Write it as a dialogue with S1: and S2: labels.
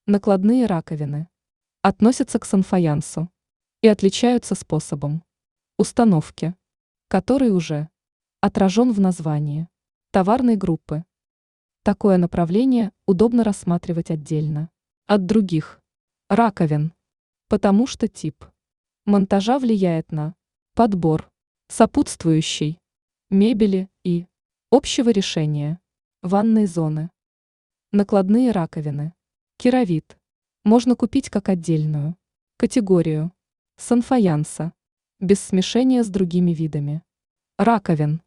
S1: Накладные раковины относятся к санфаянсу и отличаются способом установки, который уже отражен в названии товарной группы. Такое направление удобно рассматривать отдельно от других раковин, потому что тип монтажа влияет на подбор сопутствующей мебели и общего решения ванной зоны. Накладные раковины керамит можно купить как отдельную категорию санфаянса без смешения с другими видами раковин.